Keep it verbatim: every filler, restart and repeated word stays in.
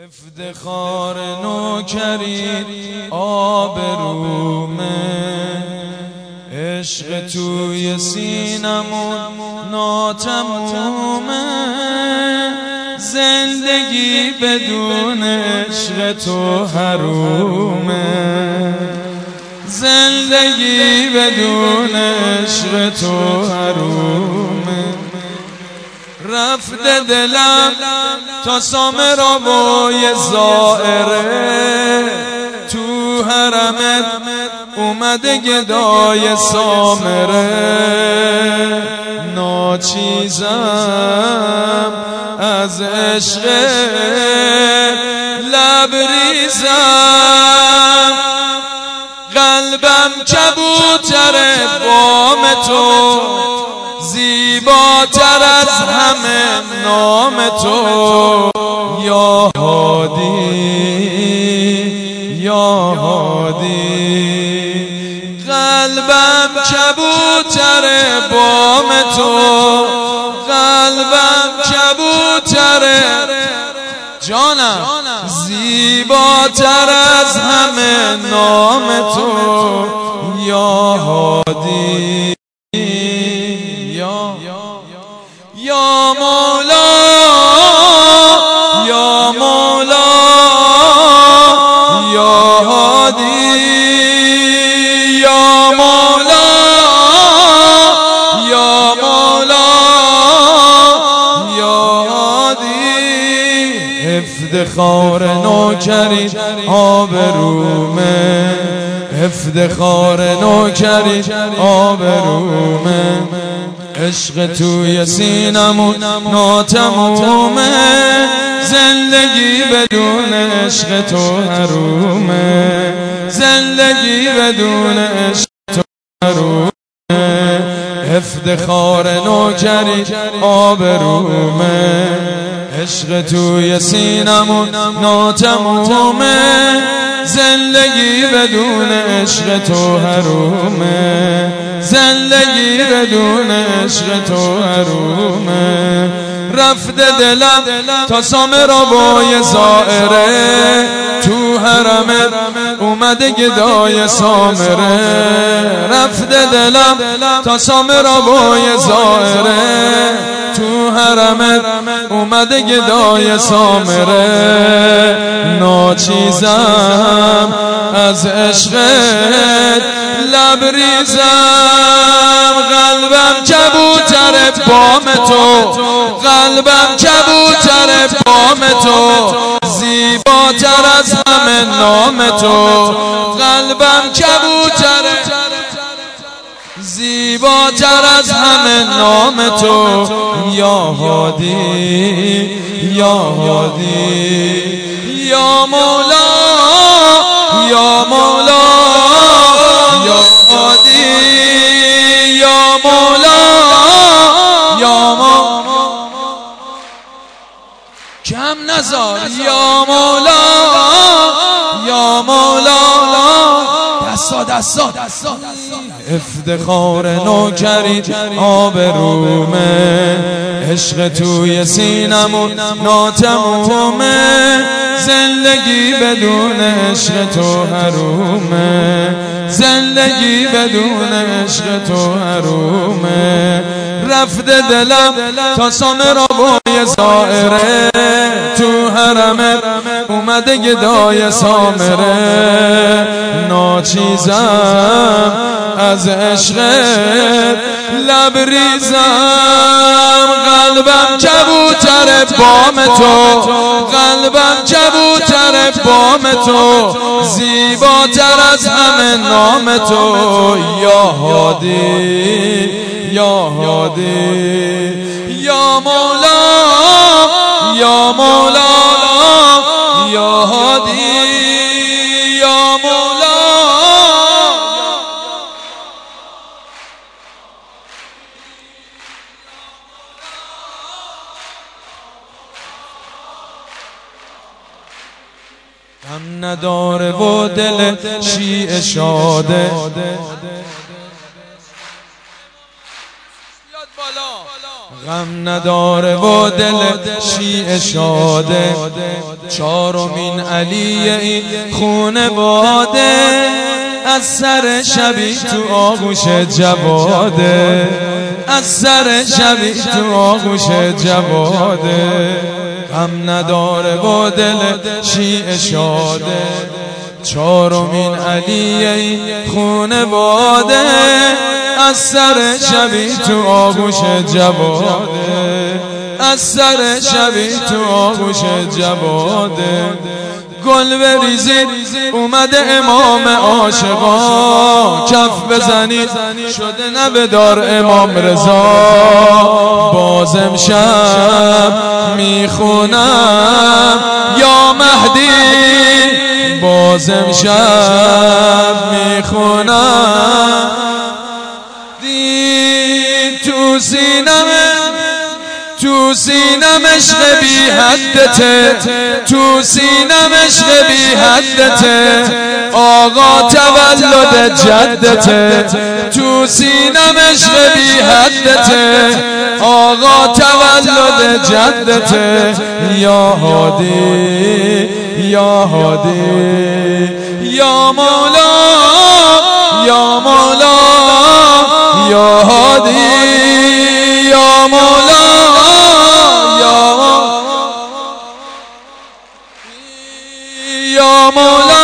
افتخار نوکری آبرومه، عشق توی سینمون ناتمومه. زندگی بدون عشق تو حرومه، زندگی بدون عشق تو حرومه. رفته دلم تا سامرابای زائره، تو حرمت اومده گدای سامره. ناچیزم از عشق لبریزم، قلبم کبوتر بام تو، زیباتر از همه نام تو. یا هادی یا هادی، قلبم کبوتر بام تو، قلبم کبوتر جانم، زیباتر از همه نام تو. یا هادی یا مولا یا مولا یا هادی یا مولا یا مولا یا هادی. افتخار نوکری آبرومه، افتخار نوکری آبرومه. عشق توی سینمون ناتمومه، زندگی بدون عشق تو حرومه، زندگی بدون عشق تو حرومه. افتخار نوکری آبرومه، عشق توی سینمون ناتمومه، زندگی بدون عشق تو حرومه، زندگی بدون عشق تو حرومه. رفته دلم تا سامرابای زائره، تو حرمت اومده گدای سامره. رفته دلم تا سامرابای زائره، تو حرمت اومده گدای سامره. ناچیزم از عشقت لبریزم، قلبم کبوتر بام تو، قلبم کبوتر بام تو، زیباتر از همه نام تو. قلبم کبوتر زیباتر از همه نام تو. یا هادی یا هادی یا مولا یا مولا یا هادی یا مولا یا مولا، کم نزار یا مولا یا مولا. دستا دستا دستا. افتخار نوکری آبرومه، عشق توی سینمون ناتمومه، زندگی بدون عشق تو حرومه، زندگی بدون عشق تو حرومه. رفته دلم تا سامرابای زائره، تو حرمت اومده گدای سامره. ناچیزم از عشقت لبریزم، قلبم کبوتر بام تو، قلبم کبوتر بام تو، زیباتر از همه نام تو. یا هادی یا هادی یا مولا یا مولا یا هادی یا مولا. غم نداره و دل شیعه شاده، غم نداره و دل شیعه شاده، چارمین علی این خونواده، از سر شبی تو آغوش جواده، از سر شبی تو آغوش جواده. غم نداره و دل شیعه شاده، چارمین علی این خونواده، از سر شبی تو آغوش جواده، از سر شبی تو آغوش جواده. گل بریزید اومده امام عاشقا، کف بزنید شده نبدار امام رضا. باز امشب میخونم یا مهدی، باز امشب میخونم دی تو سینمه، تو سینم عشق بی حدته، تو سینم عشق بی حدته، آقا تولد جدته، تو سینم عشق بی حدته، آقا تولد جدته. یا هادی یا هادی یا مولا یا مولا یا هادی یا مولا یا مولا